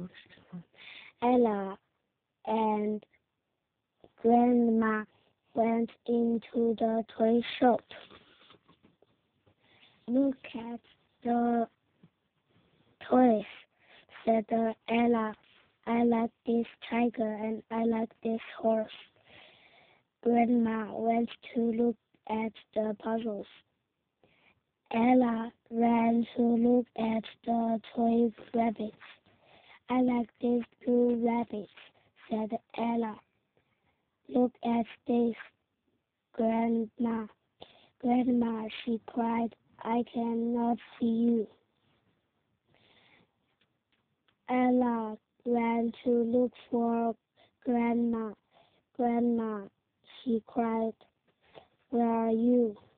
Ella and Grandma went into the toy shop. Look at the toys, said Ella. I like this tiger and I like this horse. Grandma went to look at the puzzles. Ella ran to look at the toy rabbits. I like these blue rabbits, said Ella. Look at this, Grandma. Grandma, she cried, I cannot see you. Ella ran to look for Grandma. Grandma, she cried, where are you?